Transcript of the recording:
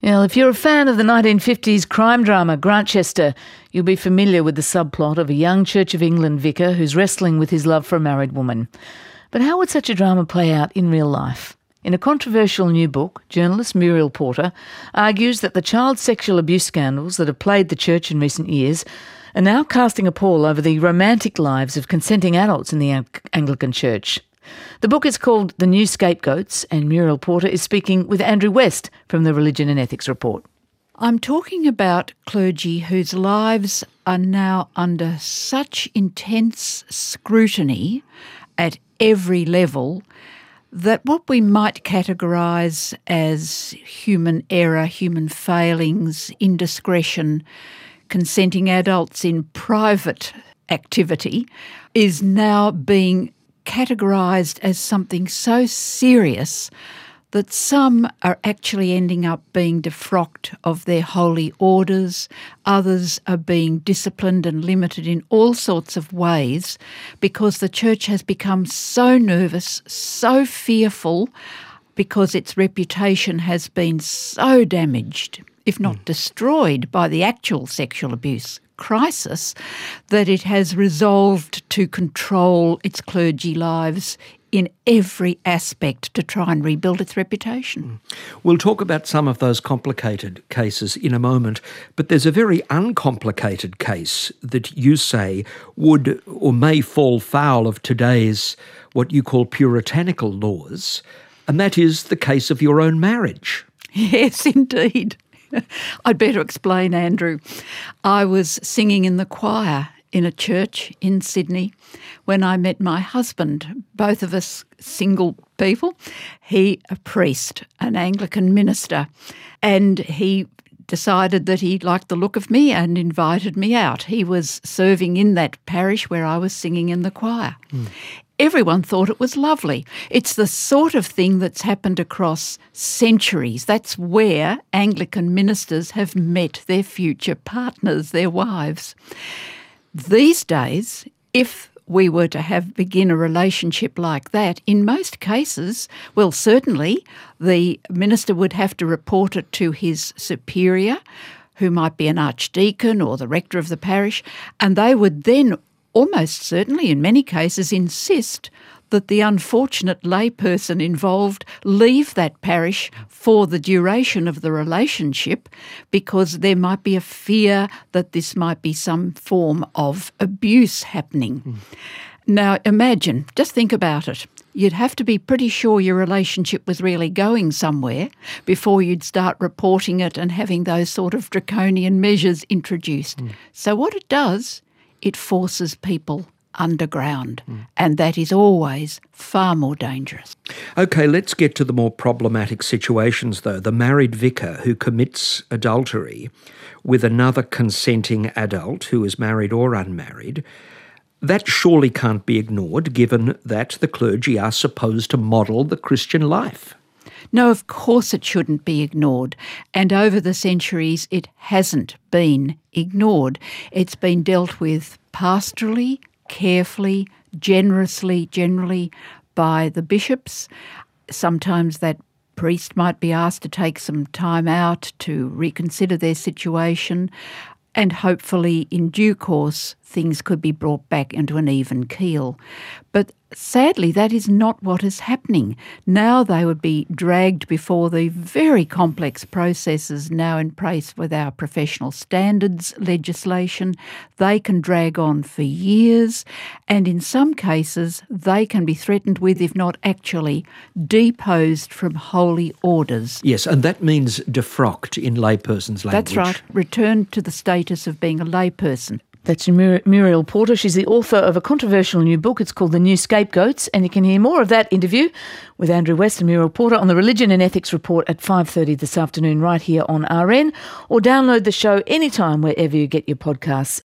Well, if you're a fan of the 1950s crime drama Grantchester, you'll be familiar with the subplot of a young Church of England vicar who's wrestling with his love for a married woman. But how would such a drama play out in real life? In a controversial new book, journalist Muriel Porter argues that the child sexual abuse scandals that have plagued the church in recent years are now casting a pall over the romantic lives of consenting adults in the Anglican Church. The book is called The New Scapegoats, and Muriel Porter is speaking with Andrew West from the Religion and Ethics Report. I'm talking about clergy whose lives are now under such intense scrutiny at every level that what we might categorise as human error, human failings, indiscretion, consenting adults in private activity is now being categorised as something so serious that some are actually ending up being defrocked of their holy orders, others are being disciplined and limited in all sorts of ways because the church has become so nervous, so fearful, because its reputation has been so damaged, if not destroyed, by the actual sexual abuse crisis, that it has resolved to control its clergy lives in every aspect to try and rebuild its reputation. We'll talk about some of those complicated cases in a moment, but there's a very uncomplicated case that you say would or may fall foul of today's what you call puritanical laws, and that is the case of your own marriage. Yes, indeed. I'd better explain, Andrew. I was singing in the choir in a church in Sydney when I met my husband, both of us single people. He a priest, an Anglican minister, and he decided that he liked the look of me and invited me out. He was serving in that parish where I was singing in the choir. Everyone thought it was lovely. It's the sort of thing that's happened across centuries. That's where Anglican ministers have met their future partners, their wives. These days, if we were to begin a relationship like that, in most cases, well, certainly the minister would have to report it to his superior, who might be an archdeacon or the rector of the parish, and they would then almost certainly, in many cases, insist that the unfortunate layperson involved leave that parish for the duration of the relationship because there might be a fear that this might be some form of abuse happening. Now imagine, just think about it. You'd have to be pretty sure your relationship was really going somewhere before you'd start reporting it and having those sort of draconian measures introduced. So what it does, it forces people underground, and that is always far more dangerous. OK, let's get to the more problematic situations, though. The married vicar who commits adultery with another consenting adult who is married or unmarried, that surely can't be ignored, given that the clergy are supposed to model the Christian life. No, of course it shouldn't be ignored. And over the centuries, it hasn't been ignored. It's been dealt with pastorally, carefully, generally by the bishops. Sometimes that priest might be asked to take some time out to reconsider their situation, and hopefully in due course things could be brought back into an even keel. But sadly, that is not what is happening. Now they would be dragged before the very complex processes now in place with our professional standards legislation. They can drag on for years, and in some cases they can be threatened with, if not actually deposed from holy orders. Yes, and that means defrocked in layperson's language. That's right, returned to the status of being a layperson. That's Muriel Porter. She's the author of a controversial new book. It's called The New Scapegoats, and you can hear more of that interview with Andrew West and Muriel Porter on the Religion and Ethics Report at 5:30 this afternoon right here on RN, or download the show anytime wherever you get your podcasts.